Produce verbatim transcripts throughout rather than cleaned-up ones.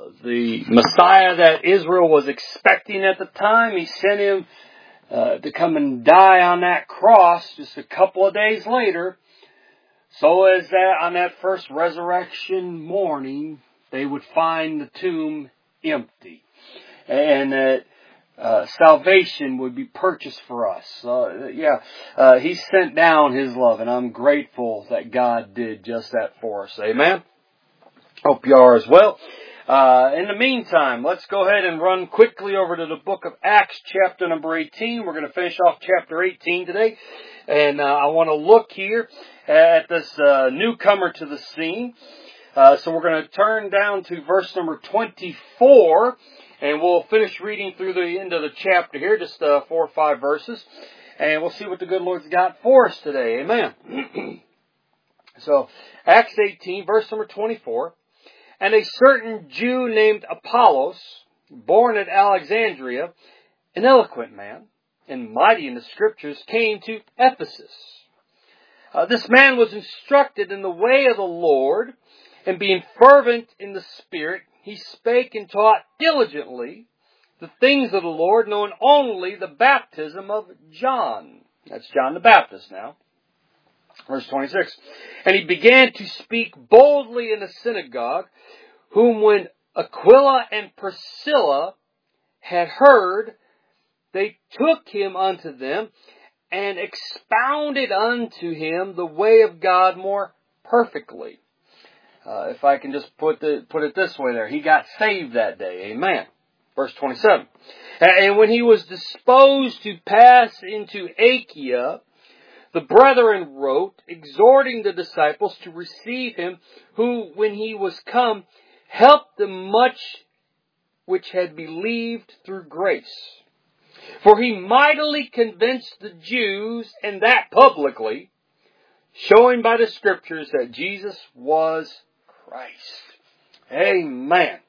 the Messiah that Israel was expecting at the time. He sent him uh, to come and die on that cross just a couple of days later. So as that on that first resurrection morning, they would find the tomb empty. And that uh, salvation would be purchased for us. Uh, yeah, uh, He sent down His love, and I'm grateful that God did just that for us. Amen? Hope you are as well. Uh, in the meantime, let's go ahead and run quickly over to the book of Acts, chapter number eighteen. We're going to finish off chapter eighteen today. And uh, I want to look here at this uh, newcomer to the scene. Uh, so we're going to turn down to verse number twenty-four. And we'll finish reading through the end of the chapter here, just uh, four or five verses. And we'll see what the good Lord's got for us today. Amen. So, Acts eighteen, verse number twenty-four. And a certain Jew named Apollos, born at Alexandria, an eloquent man, and mighty in the Scriptures, came to Ephesus. Uh, this man was instructed in the way of the Lord, and being fervent in the Spirit, he spake and taught diligently the things of the Lord, knowing only the baptism of John. That's John the Baptist now. Verse twenty-six. And he began to speak boldly in the synagogue, whom when Aquila and Priscilla had heard, they took him unto them, and expounded unto him the way of God more perfectly. Uh, if I can just put the, put it this way there, he got saved that day. Amen. Verse twenty-seven. And when he was disposed to pass into Achaia, the brethren wrote, exhorting the disciples to receive him, who, when he was come, helped them much which had believed through grace. For he mightily convinced the Jews, and that publicly, showing by the Scriptures that Jesus was Christ. Amen.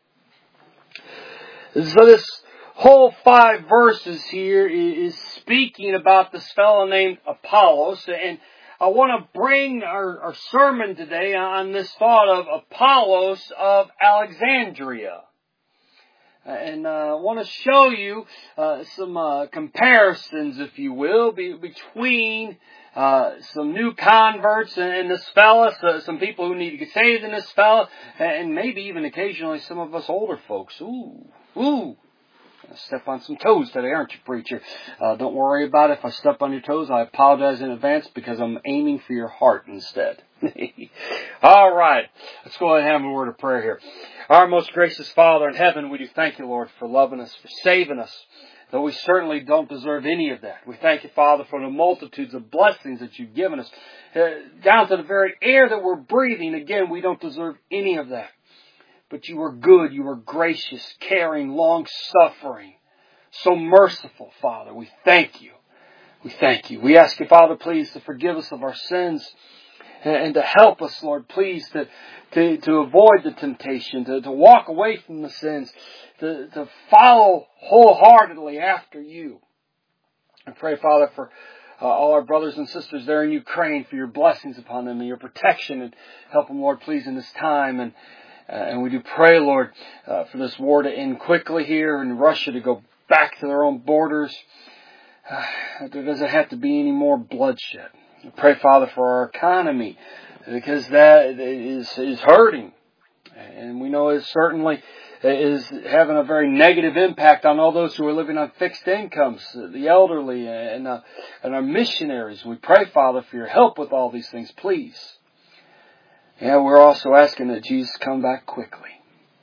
So this whole five verses here is speaking about this fellow named Apollos, and I want to bring our, our sermon today on this thought of Apollos of Alexandria. And uh, I want to show you uh, some uh, comparisons, if you will, be, between uh, some new converts and, and this fella, so some people who need to get saved in this fella, and maybe even occasionally some of us older folks. Ooh, ooh. I step on some toes today, aren't you, preacher? Uh, don't worry about it. If I step on your toes, I apologize in advance because I'm aiming for your heart instead. All right. Let's go ahead and have a word of prayer here. Our most gracious Father in heaven, we do thank you, Lord, for loving us, for saving us, though we certainly don't deserve any of that. We thank you, Father, for the multitudes of blessings that you've given us. Uh, down to the very air that we're breathing, again, we don't deserve any of that. But you are good, you are gracious, caring, long-suffering, so merciful, Father. We thank you. We thank you. We ask you, Father, please, to forgive us of our sins and to help us, Lord, please, to, to, to avoid the temptation, to, to walk away from the sins, to, to follow wholeheartedly after you. I pray, Father, for uh, all our brothers and sisters there in Ukraine, for your blessings upon them and your protection, and help them, Lord, please, in this time. And Uh, and we do pray, Lord, uh, for this war to end quickly here and Russia to go back to their own borders. Uh, there doesn't have to be any more bloodshed. We pray, Father, for our economy because that is, is hurting. And we know it certainly is having a very negative impact on all those who are living on fixed incomes, the elderly and, uh, and our missionaries. We pray, Father, for your help with all these things, please. Yeah, we're also asking that Jesus come back quickly.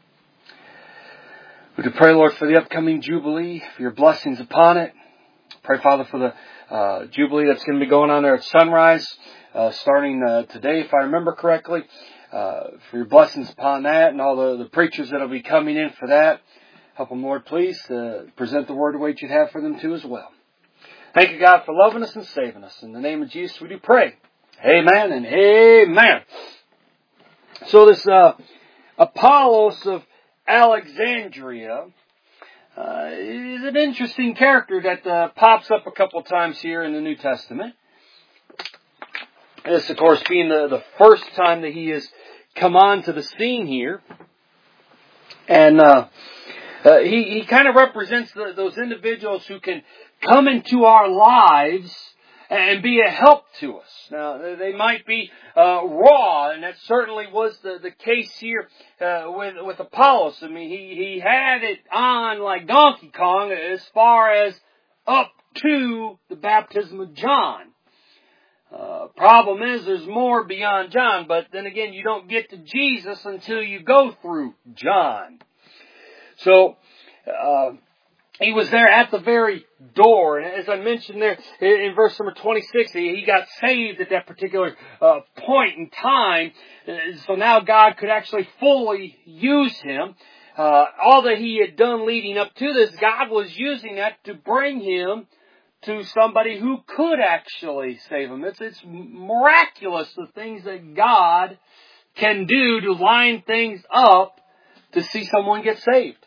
We do pray, Lord, for the upcoming Jubilee, for your blessings upon it. Pray, Father, for the uh, Jubilee that's going to be going on there at sunrise, uh, starting uh, today, if I remember correctly. Uh, for your blessings upon that and all the, the preachers that will be coming in for that. Help them, Lord, please, to present the word the way you'd have for them too as well. Thank you, God, for loving us and saving us. In the name of Jesus, we do pray. Amen and amen. So this uh, Apollos of Alexandria uh, is an interesting character that uh, pops up a couple of times here in the New Testament. This, of course, being the, the first time that he has come on to the scene here. And uh, uh, he, he kind of represents the, those individuals who can come into our lives and be a help to us. Now, they might be uh, raw, and that certainly was the, the case here uh, with with Apollos. I mean, he, he had it on like Donkey Kong as far as up to the baptism of John. Uh, problem is, there's more beyond John, but then again, you don't get to Jesus until you go through John. So, uh, he was there at the very door. And as I mentioned there in verse number twenty-six, he got saved at that particular uh, point in time. So now God could actually fully use him. Uh, all that he had done leading up to this, God was using that to bring him to somebody who could actually save him. It's, it's miraculous the things that God can do to line things up to see someone get saved.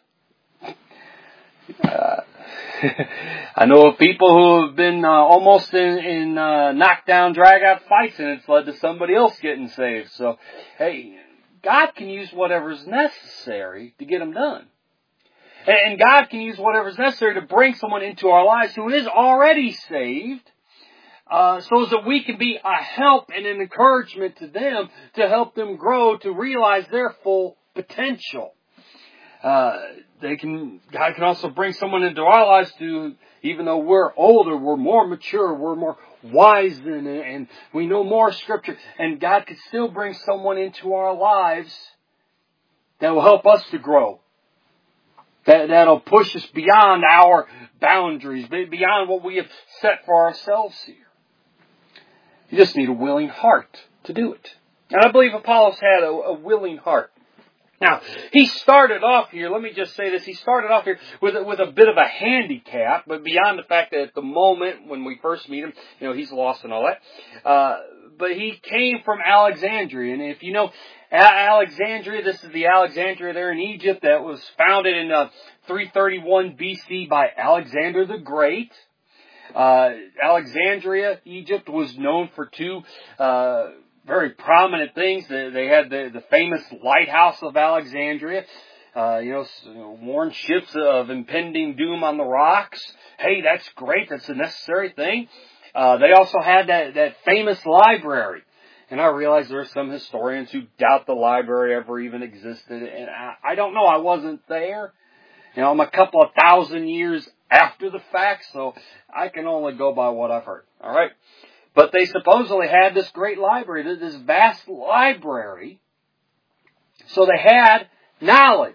Uh, I know of people who have been uh, almost in, in uh, knockdown, drag-out fights, and it's led to somebody else getting saved. So, hey, God can use whatever's necessary to get them done. And, and God can use whatever's necessary to bring someone into our lives who is already saved, uh, so that we can be a help and an encouragement to them to help them grow to realize their full potential. Uh, they can, God can also bring someone into our lives to, even though we're older, we're more mature, we're more wise than, and we know more Scripture, and God can still bring someone into our lives that will help us to grow. That, that'll push us beyond our boundaries, beyond what we have set for ourselves here. You just need a willing heart to do it. And I believe Apollos had a, a willing heart. Now, he started off here, let me just say this, he started off here with a, with a bit of a handicap, but beyond the fact that at the moment when we first meet him, you know, he's lost and all that. Uh, but he came from Alexandria, and if you know Alexandria, this is the Alexandria there in Egypt that was founded in uh, three thirty-one B C by Alexander the Great. Uh, Alexandria, Egypt, was known for two uh very prominent things. They had the, the famous lighthouse of Alexandria. Uh, you know, warned ships of impending doom on the rocks. Hey, that's great. That's a necessary thing. Uh, they also had that, that famous library. And I realize there are some historians who doubt the library ever even existed. And I, I don't know. I wasn't there. You know, I'm a couple of thousand years after the fact, so I can only go by what I've heard. All right. But they supposedly had this great library, this vast library. So they had knowledge.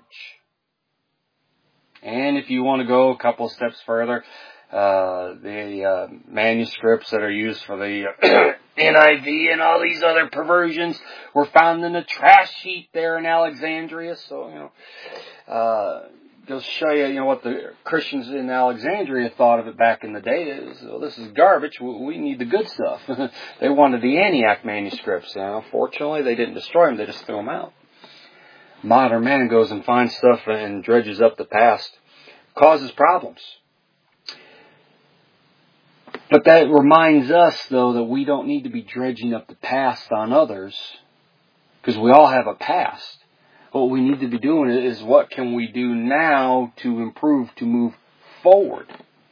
And if you want to go a couple of steps further, uh, the uh, manuscripts that are used for the N I V and all these other perversions were found in the trash heap there in Alexandria. So, you know, uh, just show you, you know, what the Christians in Alexandria thought of it back in the day. Is, well, this is garbage. We need the good stuff. They wanted the Antioch manuscripts. You know, fortunately, they didn't destroy them. They just threw them out. Modern man goes and finds stuff and dredges up the past. Causes problems. But that reminds us, though, that we don't need to be dredging up the past on others, because we all have a past. What we need to be doing is what can we do now to improve, to move forward.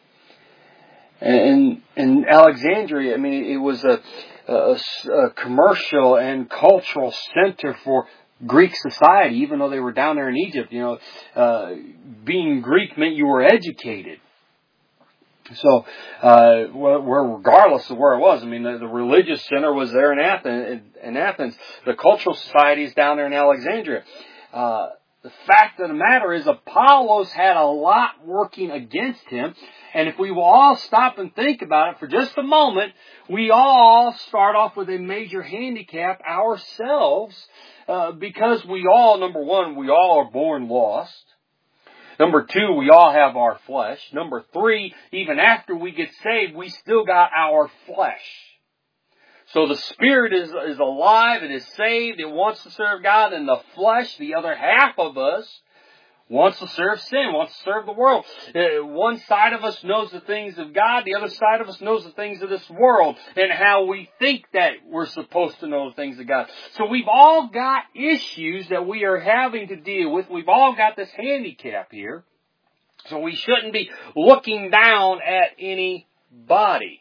And in Alexandria, I mean, it was a, a, a commercial and cultural center for Greek society, even though they were down there in Egypt. You know, uh, being Greek meant you were educated. So, uh, where regardless of where it was, I mean, the, the religious center was there in Athens. In Athens, the cultural society is down there in Alexandria. Uh, the fact of the matter is, Apollos had a lot working against him. And if we will all stop and think about it for just a moment, we all start off with a major handicap ourselves, uh, because we all, number one, we all are born lost. Number two, we all have our flesh. Number three, even after we get saved, we still got our flesh. So the spirit is, is alive, it is saved, it wants to serve God, and the flesh, the other half of us, wants to serve sin, wants to serve the world. Uh, one side of us knows the things of God, the other side of us knows the things of this world, and how we think that we're supposed to know the things of God. So we've all got issues that we are having to deal with. We've all got this handicap here. So we shouldn't be looking down at anybody.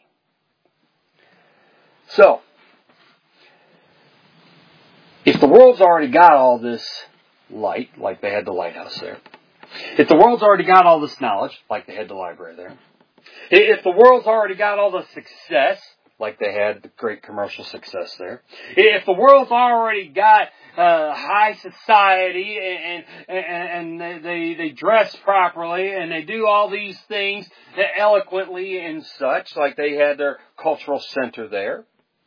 So, if the world's already got all this light, like they had the lighthouse there, if the world's already got all this knowledge, like they had the library there, if the world's already got all the success, like they had the great commercial success there, if the world's already got uh, high society and, and, and they, they dress properly and they do all these things eloquently and such, like they had their cultural center there,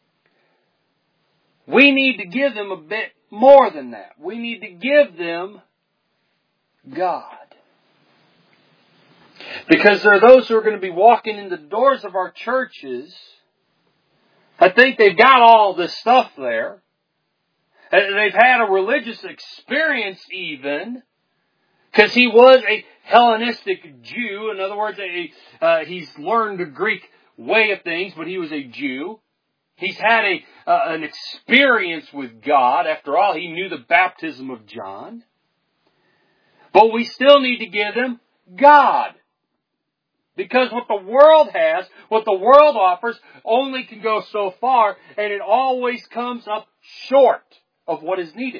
we need to give them a bit more than that. We need to give them God. Because there are those who are going to be walking in the doors of our churches. I think they've got all this stuff there. They've had a religious experience even. Because he was a Hellenistic Jew. In other words, a, uh, he's learned the Greek way of things, but he was a Jew. He's had a uh, an experience with God. After all, he knew the baptism of John. But we still need to give them God. Because what the world has, what the world offers, only can go so far, and it always comes up short of what is needed.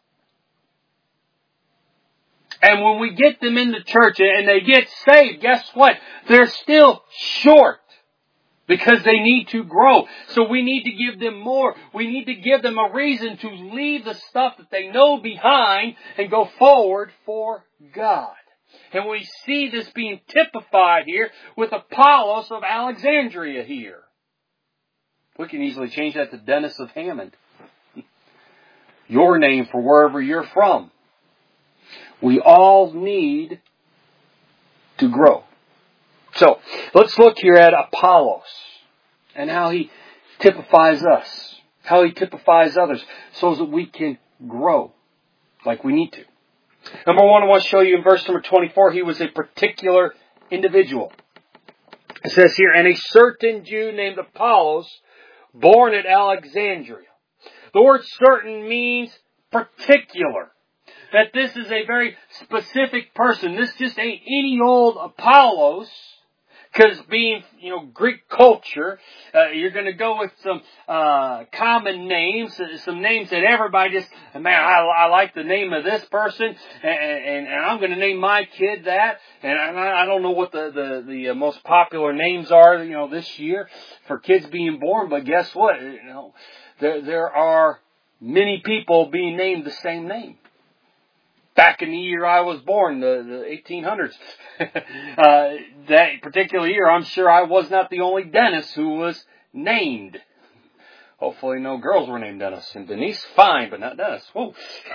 And when we get them in the church and they get saved, guess what? They're still short. Because they need to grow. So we need to give them more. We need to give them a reason to leave the stuff that they know behind and go forward for God. And we see this being typified here with Apollos of Alexandria here. We can easily change that to Dennis of Hammond. Your name for wherever you're from. We all need to grow. So, let's look here at Apollos and how he typifies us, how he typifies others, so that we can grow like we need to. Number one, I want to show you in verse number twenty-four, he was a particular individual. It says here, and a certain Jew named Apollos, born at Alexandria. The word certain means particular. That this is a very specific person. This just ain't any old Apollos. Because being, you know, Greek culture, uh, you're going to go with some uh common names, some names that everybody just, man, I, I like the name of this person, and, and, and I'm going to name my kid that. And I, I don't know what the the, the most popular names are, you know, this year for kids being born. But guess what? You know, there there are many people being named the same name. Back in the year I was born, the, the eighteen hundreds, uh, that particular year, I'm sure I was not the only Dennis who was named. Hopefully no girls were named Dennis. And Denise, fine, but not Dennis. Whoa.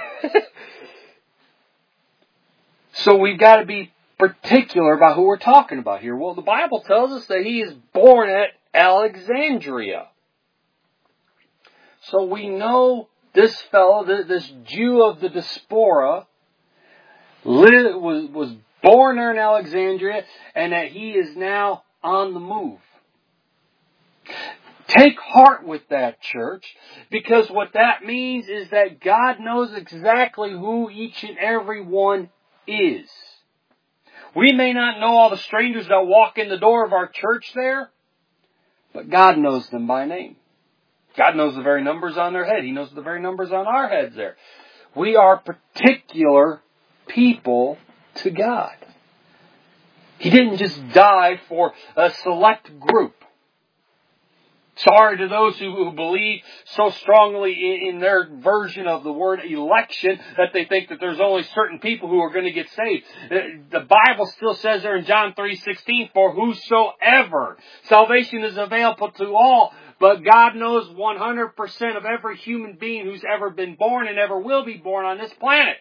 So we've got to be particular about who we're talking about here. Well, the Bible tells us that he is born at Alexandria. So we know this fellow, this Jew of the diaspora, Lived, was, was born there in Alexandria, and that he is now on the move. Take heart with that, church, because what that means is that God knows exactly who each and every one is. We may not know all the strangers that walk in the door of our church there, but God knows them by name. God knows the very numbers on their head. He knows the very numbers on our heads there. We are particular people to God. He didn't just die for a select group. Sorry to those who, who believe so strongly in, in their version of the word election that they think that there's only certain people who are going to get saved. The Bible still says there in John three sixteen, for whosoever. Salvation is available to all. But God knows one hundred percent of every human being who's ever been born and ever will be born on this planet.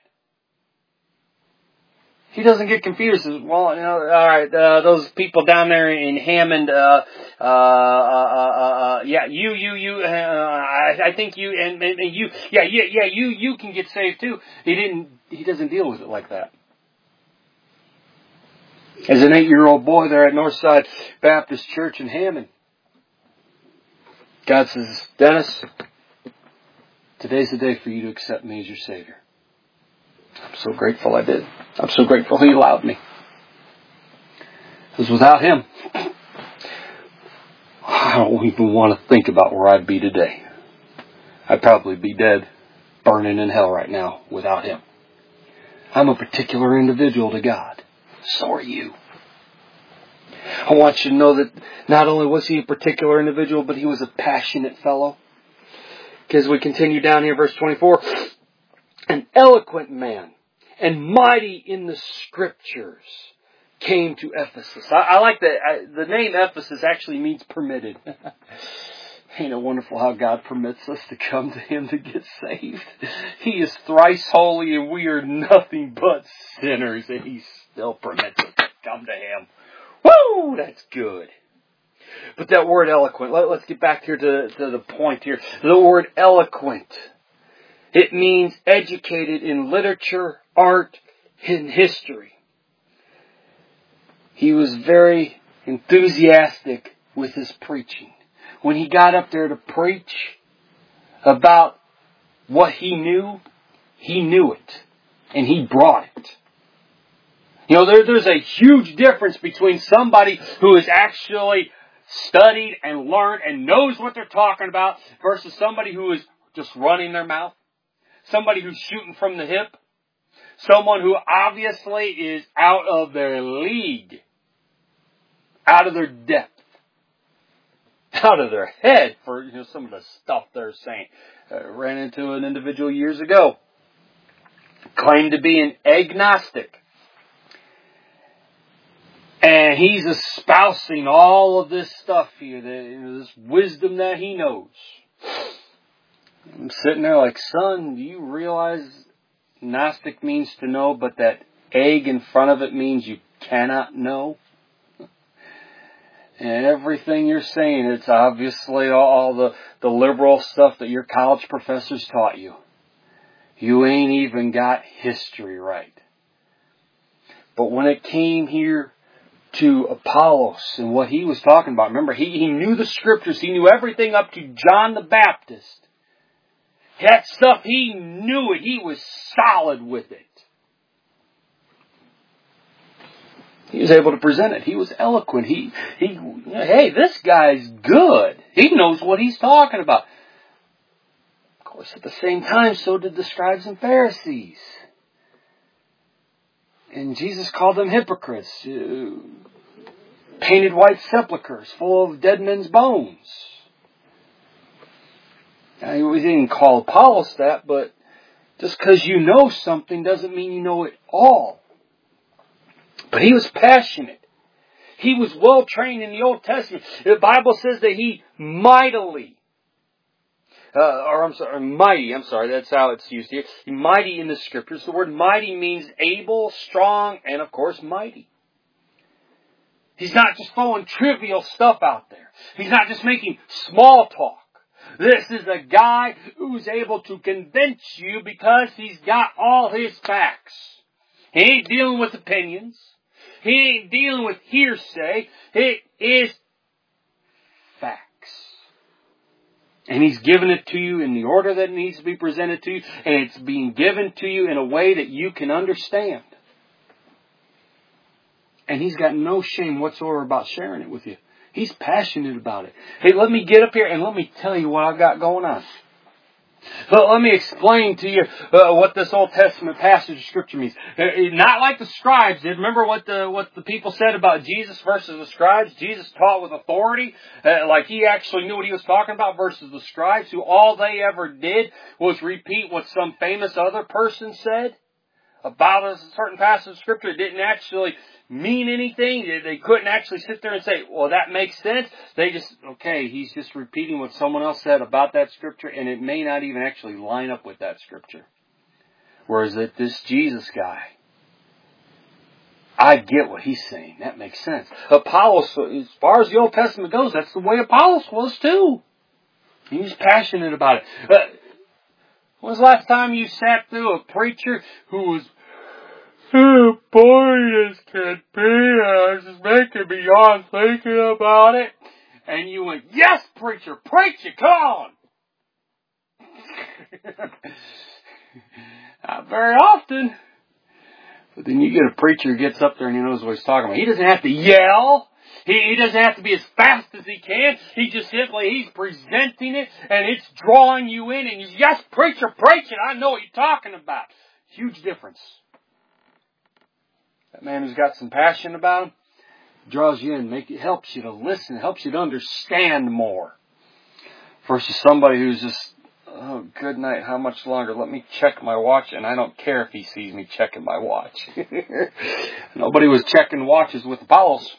He doesn't get confused. Well, you know, all right, uh, those people down there in Hammond, uh, uh, uh, uh, uh yeah, you, you, you, uh, I, I think you, and, and you, yeah, yeah, yeah, you, you can get saved too. He didn't, he doesn't deal with it like that. As an eight-year-old boy there at Northside Baptist Church in Hammond, God says, Dennis, today's the day for you to accept me as your Savior. I'm so grateful I did. I'm so grateful He allowed me. Because without Him, I don't even want to think about where I'd be today. I'd probably be dead, burning in hell right now without Him. I'm a particular individual to God. So are you. I want you to know that not only was he a particular individual, but he was a passionate fellow. Because we continue down here, verse twenty-four. An eloquent man and mighty in the Scriptures came to Ephesus. I, I like that. I, the name Ephesus actually means permitted. Ain't it wonderful how God permits us to come to Him to get saved? He is thrice holy and we are nothing but sinners, and He still permits us to come to Him. Woo! That's good. But that word eloquent, let, let's get back here to, to the point here. The word eloquent, it means educated in literature, art, and history. He was very enthusiastic with his preaching. When he got up there to preach about what he knew, he knew it. And he brought it. You know, there, there's a huge difference between somebody who has actually studied and learned and knows what they're talking about versus somebody who is just running their mouth. Somebody who's shooting from the hip. Someone who obviously is out of their league. Out of their depth. Out of their head for, you know, some of the stuff they're saying. Uh, ran into an individual years ago. Claimed to be an agnostic. And he's espousing all of this stuff here, the, you know, this wisdom that he knows. I'm sitting there like, son, do you realize Gnostic means to know, but that egg in front of it means you cannot know? And everything you're saying, it's obviously all the, the liberal stuff that your college professors taught you. You ain't even got history right. But when it came here to Apollos and what he was talking about, remember, he, he knew the Scriptures. He knew everything up to John the Baptist. That stuff, he knew it. He was solid with it. He was able to present it. He was eloquent. He, he, hey, this guy's good. He knows what he's talking about. Of course, at the same time, so did the scribes and Pharisees. And Jesus called them hypocrites. Uh, painted white sepulchres full of dead men's bones. Now, he didn't call Apollos that, but just because you know something doesn't mean you know it all. But he was passionate. He was well trained in the Old Testament. The Bible says that he mightily, uh, or I'm sorry, mighty, I'm sorry, that's how it's used here. Mighty in the Scriptures. The word mighty means able, strong, and of course mighty. He's not just throwing trivial stuff out there. He's not just making small talk. This is a guy who's able to convince you because he's got all his facts. He ain't dealing with opinions. He ain't dealing with hearsay. It is facts. And he's given it to you in the order that it needs to be presented to you. And it's being given to you in a way that you can understand. And he's got no shame whatsoever about sharing it with you. He's passionate about it. Hey, let me get up here and let me tell you what I've got going on. But let me explain to you uh, what this Old Testament passage of Scripture means. Uh, not like the scribes did. Remember what the what the people said about Jesus versus the scribes? Jesus taught with authority, uh, like he actually knew what he was talking about, versus the scribes, who all they ever did was repeat what some famous other person said about a certain passage of Scripture. It didn't actually mean anything. They couldn't actually sit there and say, well, that makes sense. They just, okay, he's just repeating what someone else said about that Scripture, and it may not even actually line up with that Scripture. Whereas that this Jesus guy, I get what he's saying. That makes sense. Apollos, as far as the Old Testament goes, that's the way Apollos was too. He was passionate about it. Uh, when was the last time you sat through a preacher who was Oh, boy, this can be. It's just making me yawn thinking about it. And you went, yes, preacher, preach it, come on. Not very often. But then you get a preacher who gets up there and he knows what he's talking about. He doesn't have to yell. He, he doesn't have to be as fast as he can. He just simply, he's presenting it and it's drawing you in. And you, yes, preacher, preach it. I know what you're talking about. Huge difference. That man who's got some passion about him draws you in, make it helps you to listen, helps you to understand more. Versus somebody who's just, oh, good night, how much longer? Let me check my watch, and I don't care if he sees me checking my watch. Nobody was checking watches with Apollos.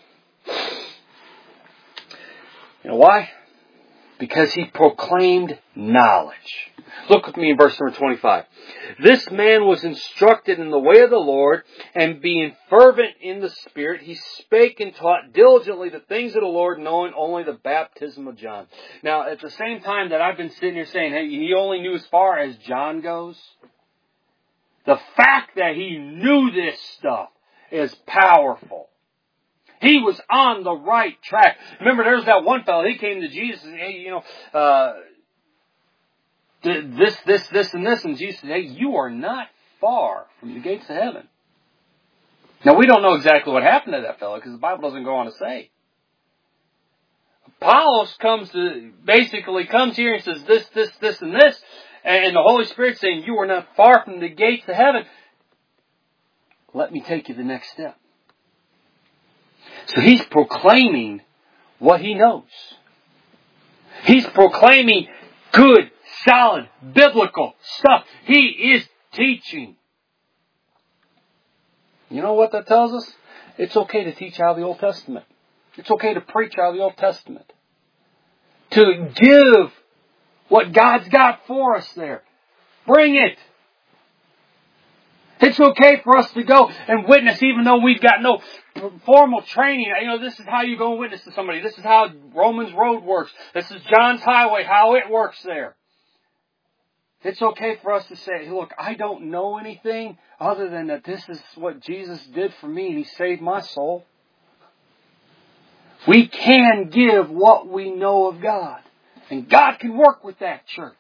You know why? Because he proclaimed knowledge. Look with me in verse number twenty-five. This man was instructed in the way of the Lord, and being fervent in the Spirit, he spake and taught diligently the things of the Lord, knowing only the baptism of John. Now, at the same time that I've been sitting here saying, hey, he only knew as far as John goes, the fact that he knew this stuff is powerful. He was on the right track. Remember, there's that one fellow, he came to Jesus and, hey, you know, uh, this, this, this, and this. And Jesus said, hey, you are not far from the gates of heaven. Now, we don't know exactly what happened to that fellow because the Bible doesn't go on to say. Apollos comes to, basically comes here and says this, this, this, and this. And the Holy Spirit's saying, you are not far from the gates of heaven. Let me take you the next step. So he's proclaiming what he knows. He's proclaiming good, solid, biblical stuff. He is teaching. You know what that tells us? It's okay to teach out of the Old Testament. It's okay to preach out of the Old Testament. To give what God's got for us there. Bring it. It's okay for us to go and witness even though we've got no formal training. You know, this is how you go and witness to somebody. This is how Romans Road works. This is John's Highway, how it works there. It's okay for us to say, look, I don't know anything other than that this is what Jesus did for me and He saved my soul. We can give what we know of God. And God can work with that church.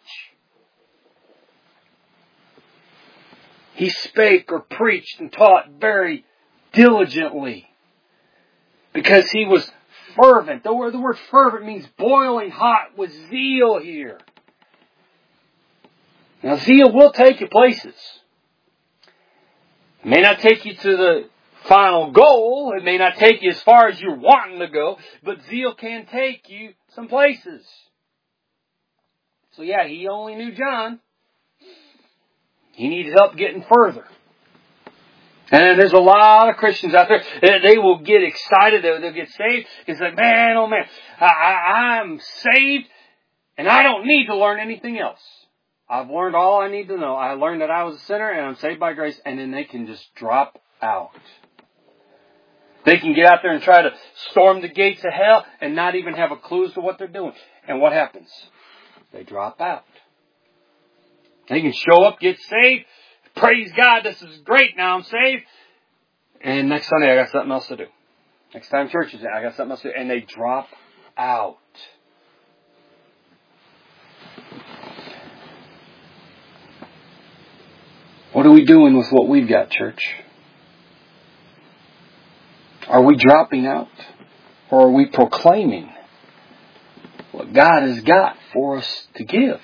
He spake or preached and taught very diligently because he was fervent. The word, the word fervent means boiling hot with zeal here. Now, zeal will take you places. It may not take you to the final goal. It may not take you as far as you're wanting to go. But zeal can take you some places. So yeah, he only knew John. He needed help getting further. And there's a lot of Christians out there, they will get excited, they'll get saved. It's like, man, oh man, I, I, I'm saved and I don't need to learn anything else. I've learned all I need to know. I learned that I was a sinner and I'm saved by grace, and then they can just drop out. They can get out there and try to storm the gates of hell and not even have a clue as to what they're doing. And what happens? They drop out. They can show up, get saved. Praise God, this is great. Now I'm saved. And next Sunday, I got something else to do. Next time church is in, I got something else to do. And they drop out. What are we doing with what we've got, church? Are we dropping out? Or are we proclaiming what God has got for us to give?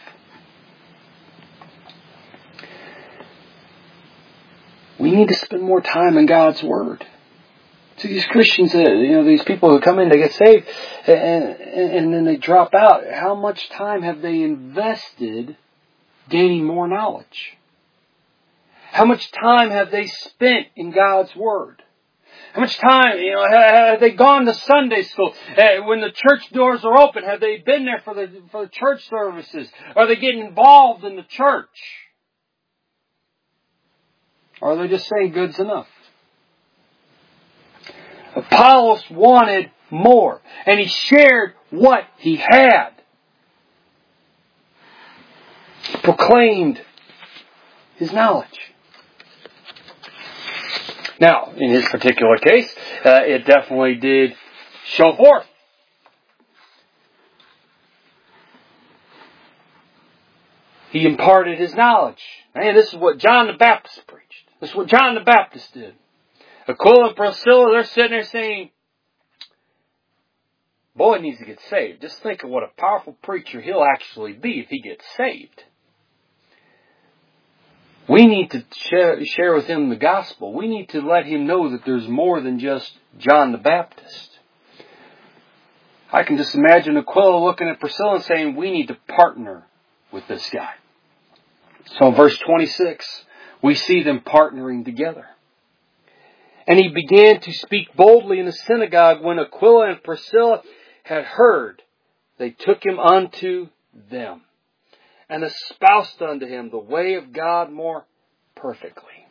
We need to spend more time in God's Word. See, these Christians, you know, these people who come in, they get saved, and, and, and then they drop out. How much time have they invested gaining more knowledge? How much time have they spent in God's Word? How much time, you know, have they gone to Sunday school? When the church doors are open, have they been there for the, for the church services? Are they getting involved in the church? Or are they just saying good's enough? Apollos wanted more. And he shared what he had. He proclaimed his knowledge. Now, in his particular case, uh, it definitely did show forth. He imparted his knowledge. Man, this is what John the Baptist preached. This is what John the Baptist did. Aquila and Priscilla, they're sitting there saying, boy needs to get saved. Just think of what a powerful preacher he'll actually be if he gets saved. We need to share, share with him the gospel. We need to let him know that there's more than just John the Baptist. I can just imagine Aquila looking at Priscilla and saying, we need to partner with this guy. So in verse twenty-six, we see them partnering together. And he began to speak boldly in the synagogue. When Aquila and Priscilla had heard, they took him unto them, and espoused unto him the way of God more perfectly.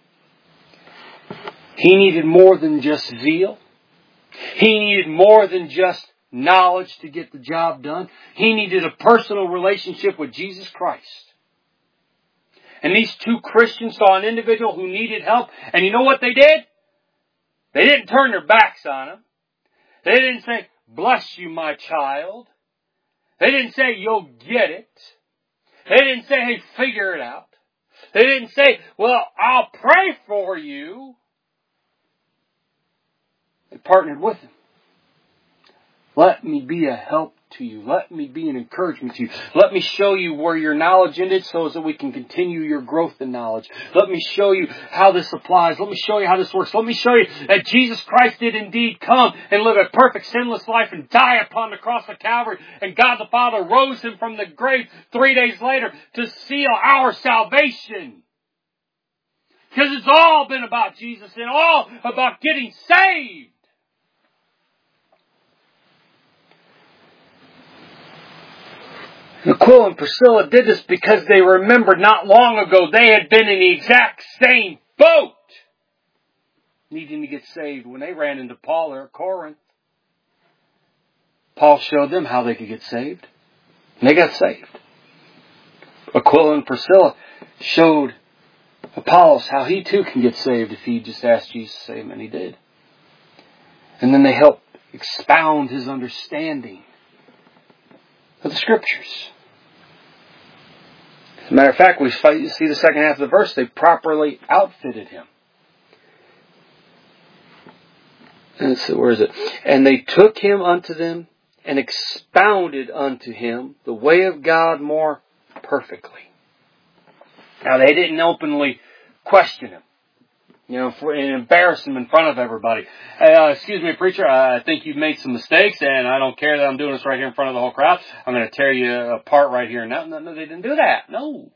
He needed more than just zeal. He needed more than just knowledge to get the job done. He needed a personal relationship with Jesus Christ. And these two Christians saw an individual who needed help. And you know what they did? They didn't turn their backs on him. They didn't say, bless you, my child. They didn't say, you'll get it. They didn't say, hey, figure it out. They didn't say, well, I'll pray for you. They partnered with him. Let me be a help to you. Let me be an encouragement to you. Let me show you where your knowledge ended so that we can continue your growth in knowledge. Let me show you how this applies. Let me show you how this works. Let me show you that Jesus Christ did indeed come and live a perfect sinless life and die upon the cross of Calvary. And God the Father rose him from the grave three days later to seal our salvation. Because it's all been about Jesus and all about getting saved. Aquila and Priscilla did this because they remembered not long ago they had been in the exact same boat, needing to get saved when they ran into Paul there at Corinth. Paul showed them how they could get saved, and they got saved. Aquila and Priscilla showed Apollos how he too can get saved if he just asked Jesus to save him, and he did. And then they helped expound his understanding of the Scriptures. As a matter of fact, we see the second half of the verse, they properly outfitted him. And so, where is it? And they took him unto them and expounded unto him the way of God more perfectly. Now, they didn't openly question him, you know, for, and embarrass him in front of everybody. Uh, excuse me, preacher, I think you've made some mistakes, and I don't care that I'm doing this right here in front of the whole crowd. I'm going to tear you apart right here and now. No, no, they didn't do that. No.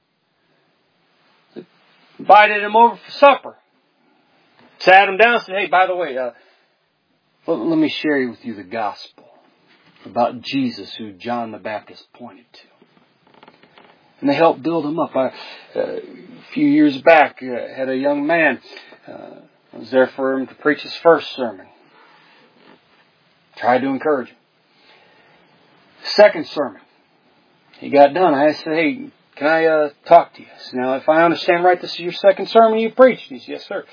They invited him over for supper. Sat him down and said, hey, by the way, uh, let, let me share with you the gospel about Jesus who John the Baptist pointed to. And they helped build him up. I, uh, a few years back, uh, had a young man. Uh, I was there for him to preach his first sermon. Tried to encourage him. Second sermon. He got done. I said, hey, can I uh, talk to you? So now, if I understand right, this is your second sermon you preached. He said, yes, sir.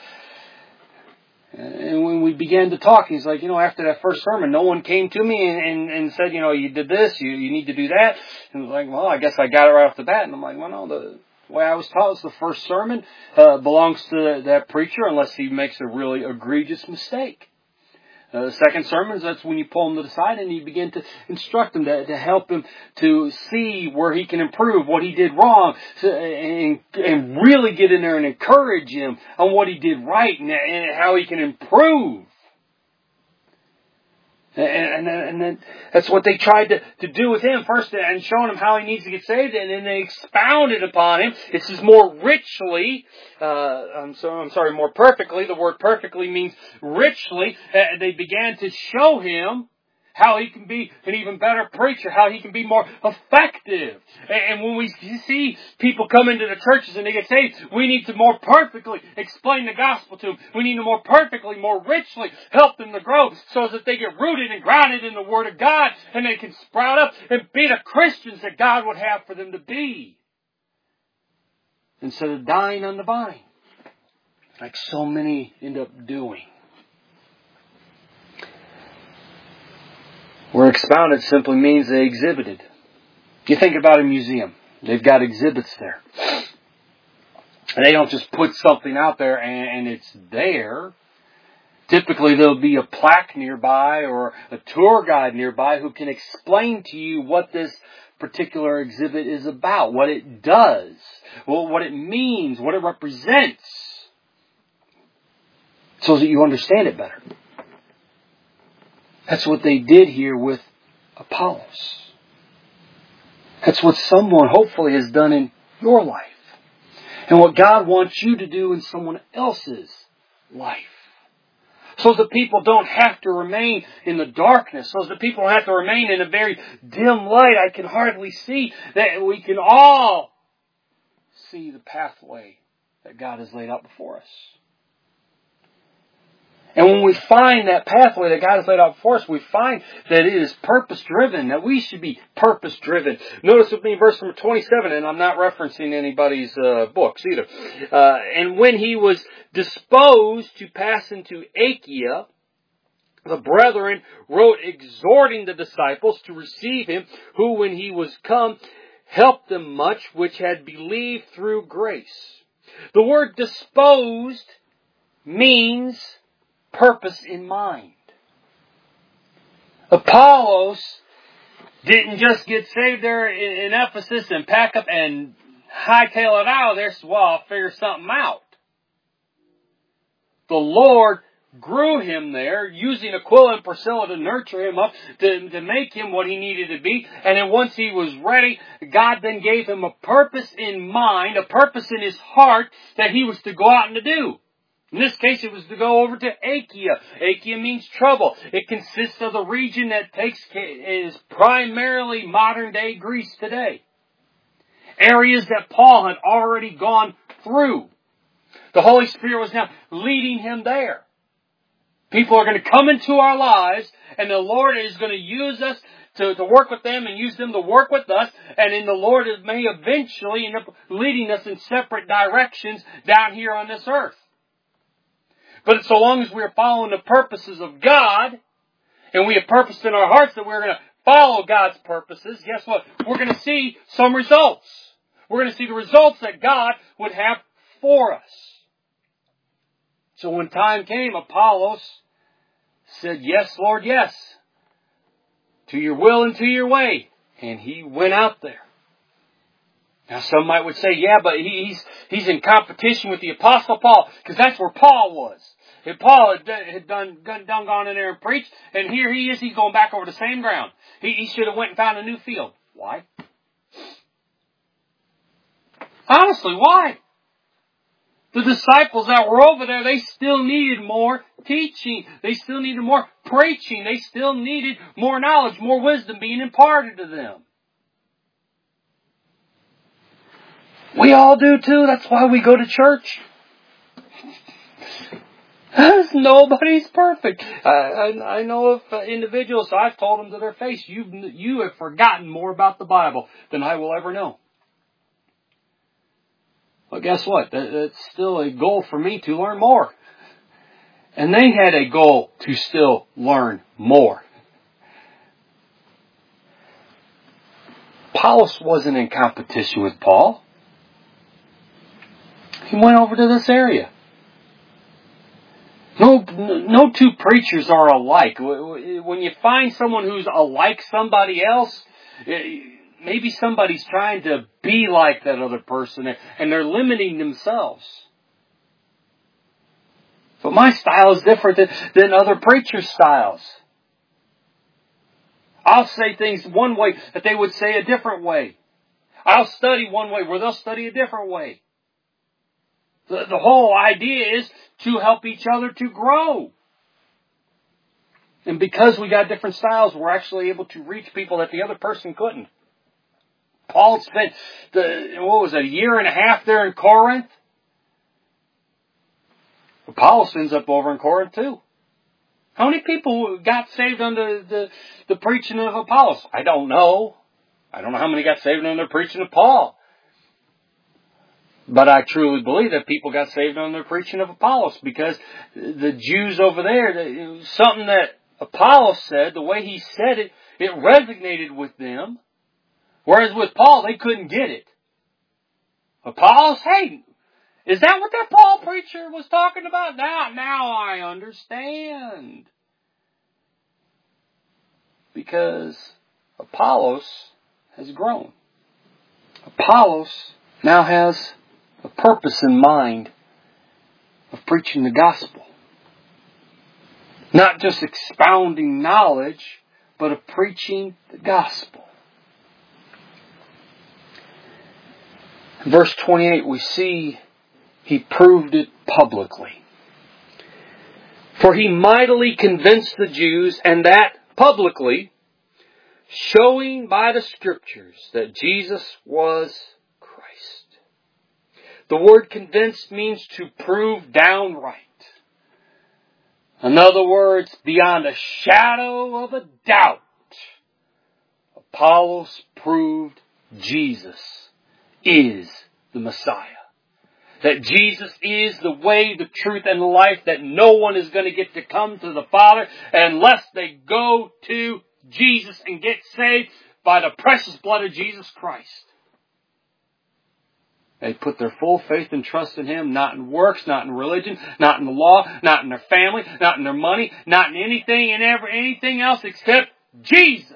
And when we began to talk, he's like, you know, after that first sermon, no one came to me and, and, and said, you know, you did this, you, you need to do that. And I was like, well, I guess I got it right off the bat. And I'm like, well, no, the way I was taught is the first sermon uh, belongs to that preacher unless he makes a really egregious mistake. Uh, the second sermon, that's when you pull him to the side and you begin to instruct him, to, to help him to see where he can improve, what he did wrong, so, and, and really get in there and encourage him on what he did right and, and how he can improve. And, and, and then that's what they tried to, to do with him first, and showing him how he needs to get saved, and then they expounded upon him. It says more richly, uh, I'm, so, I'm sorry, more perfectly. The word perfectly means richly. Uh, they began to show him how he can be an even better preacher, how he can be more effective. And when we see people come into the churches and they get saved, we need to more perfectly explain the gospel to them. We need to more perfectly, more richly help them to grow so that they get rooted and grounded in the Word of God and they can sprout up and be the Christians that God would have for them to be, instead of dying on the vine. like so many end up doing. Where expounded simply means they exhibited. You think about a museum. They've got exhibits there. And they don't just put something out there and, and it's there. Typically there'll be a plaque nearby or a tour guide nearby who can explain to you what this particular exhibit is about, what it does, what it means, what it represents, so that you understand it better. That's what they did here with Apollos. That's what someone hopefully has done in your life. And what God wants you to do in someone else's life. So that people don't have to remain in the darkness. So that people don't have to remain in a very dim light. I can hardly see. That we can all see the pathway that God has laid out before us. And when we find that pathway that God has laid out for us, we find that it is purpose-driven, that we should be purpose-driven. Notice with me verse number twenty-seven, and I'm not referencing anybody's uh, books either. Uh, and when he was disposed to pass into Achaia, the brethren wrote exhorting the disciples to receive him, who when he was come, helped them much, which had believed through grace. The word disposed means purpose in mind. Apollos didn't just get saved there in, in Ephesus and pack up and hightail it out of there, so well, I'll figure something out. The Lord grew him there, using Aquila and Priscilla to nurture him up, to, to make him what he needed to be. And then once he was ready, God then gave him a purpose in mind, a purpose in his heart that he was to go out and to do. In this case, it was to go over to Achaia. Achaia means trouble. It consists of the region that takes is primarily modern-day Greece today. Areas that Paul had already gone through. The Holy Spirit was now leading him there. People are going to come into our lives, and the Lord is going to use us to, to work with them and use them to work with us. And then the Lord may eventually end up leading us in separate directions down here on this earth. But so long as we're following the purposes of God, and we have purpose in our hearts that we're going to follow God's purposes, guess what? We're going to see some results. We're going to see the results that God would have for us. So when time came, Apollos said, yes, Lord, yes, to your will and to your way. And he went out there. Now some might would say, yeah, but he's he's in competition with the Apostle Paul, because that's where Paul was. If Paul had done, had done, done gone in there and preached, and here he is, he's going back over the same ground. He, he should have went and found a new field. Why? Honestly, why? The disciples that were over there, they still needed more teaching. They still needed more preaching. They still needed more knowledge, more wisdom being imparted to them. We all do too. That's why we go to church. Nobody's perfect. Uh, I, I know of uh, individuals, so I've told them to their face, you you have forgotten more about the Bible than I will ever know. But guess what? That, that's still a goal for me to learn more. And they had a goal to still learn more. Apollos wasn't in competition with Paul. He went over to this area. No, no two preachers are alike. When you find someone who's alike somebody else, maybe somebody's trying to be like that other person and they're limiting themselves. But my style is different than, than other preachers' styles. I'll say things one way that they would say a different way. I'll study one way where they'll study a different way. The, the whole idea is to help each other to grow. And because we got different styles, we're actually able to reach people that the other person couldn't. Paul spent, the, what was it, a year and a half there in Corinth? Apollos ends up over in Corinth too. How many people got saved under the, the preaching of Apollos? I don't know. I don't know how many got saved under the preaching of Paul. But I truly believe that people got saved on the preaching of Apollos, because the Jews over there, something that Apollos said, the way he said it, it resonated with them. Whereas with Paul, they couldn't get it. Apollos, hey, is that what that Paul preacher was talking about? Now, now I understand. Because Apollos has grown. Apollos now has a purpose in mind of preaching the gospel. Not just expounding knowledge, but of preaching the gospel. In verse twenty-eight, we see he proved it publicly. For he mightily convinced the Jews, and that publicly, showing by the Scriptures that Jesus was Christ. The word convinced means to prove downright. In other words, beyond a shadow of a doubt, Apollos proved Jesus is the Messiah. That Jesus is the way, the truth, and the life, that no one is going to get to come to the Father unless they go to Jesus and get saved by the precious blood of Jesus Christ. They put their full faith and trust in Him, not in works, not in religion, not in the law, not in their family, not in their money, not in anything and ever anything else except Jesus.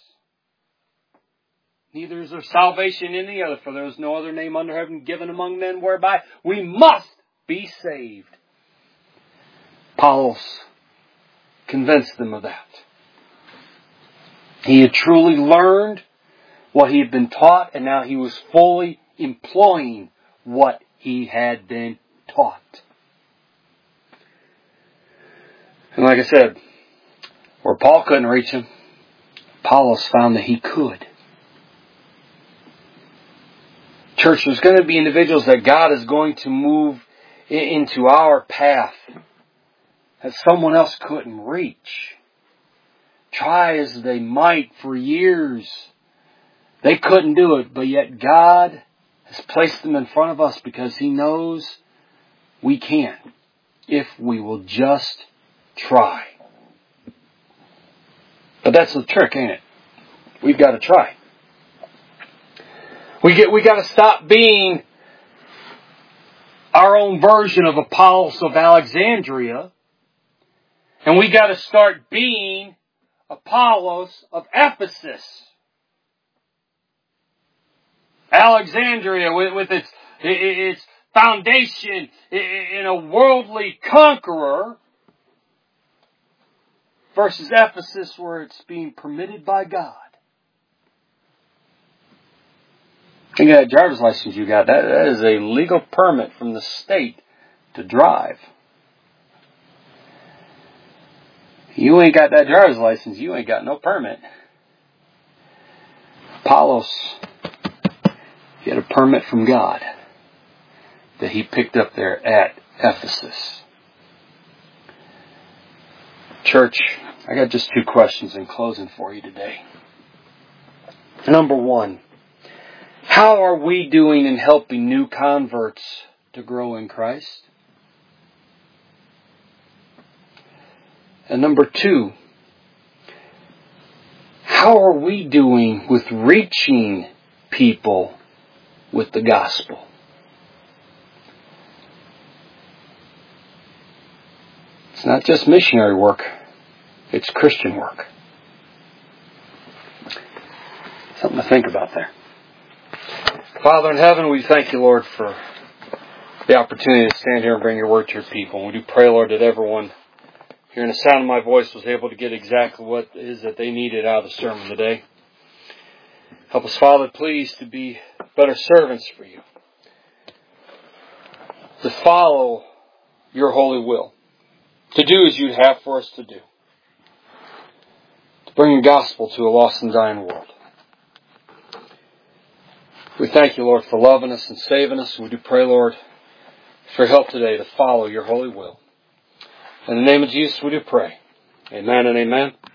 Neither is there salvation in the other, for there is no other name under heaven given among men whereby we must be saved. Apollos convinced them of that. He had truly learned what he had been taught, and now he was fully employing what he had been taught. And like I said, where Paul couldn't reach him, Apollos found that he could. Church, there's going to be individuals that God is going to move into our path that someone else couldn't reach. Try as they might for years, they couldn't do it, but yet God has placed them in front of us because He knows we can, if we will just try. But that's the trick, ain't it? We've got to try. We get we got to stop being our own version of Apollos of Alexandria, and we got to start being Apollos of Ephesus. Alexandria, with, with its, its foundation in a worldly conqueror, versus Ephesus, where it's being permitted by God. Think of that driver's license you got. That, that is a legal permit from the state to drive. You ain't got that driver's license, you ain't got no permit. Apollos, he had a permit from God that he picked up there at Ephesus. Church, I got just two questions in closing for you today. Number one, how are we doing in helping new converts to grow in Christ? And number two, how are we doing with reaching people with the gospel? It's not just missionary work, it's Christian work. Something to think about there. Father in heaven, we thank you, Lord, for the opportunity to stand here and bring your word to your people. And we do pray, Lord, that everyone hearing the sound of my voice was able to get exactly what it is that they needed out of the sermon today. Help us, Father, please, to be better servants for you, to follow your holy will, to do as you'd have for us to do, to bring your gospel to a lost and dying world. We thank you, Lord, for loving us and saving us. We do pray, Lord, for help today to follow your holy will. In the name of Jesus, we do pray. Amen and amen.